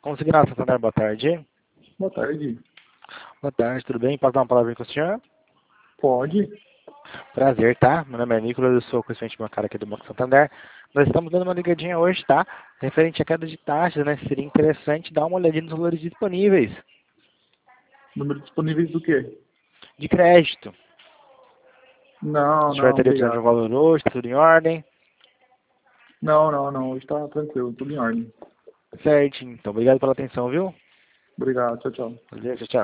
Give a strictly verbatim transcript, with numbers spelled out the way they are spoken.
Como segurança, Santander, boa tarde. Boa tarde. Boa tarde, tudo bem? Posso dar uma palavra com o senhor? Pode. Prazer, tá? Meu nome é Nicolas, eu sou o conhecimento bancário aqui do Banco Santander. Nós estamos dando uma ligadinha hoje, tá? Referente à queda de taxas, né? Seria interessante dar uma olhadinha nos valores disponíveis Número disponíveis do quê? de crédito. Não, O senhor não, teria precisado de um obrigado. valor hoje, tá tudo em ordem? Não, não, não. Hoje tá tranquilo, tudo em ordem. Certinho. Então, obrigado pela atenção, viu? Obrigado, tchau, tchau. Beleza, tchau.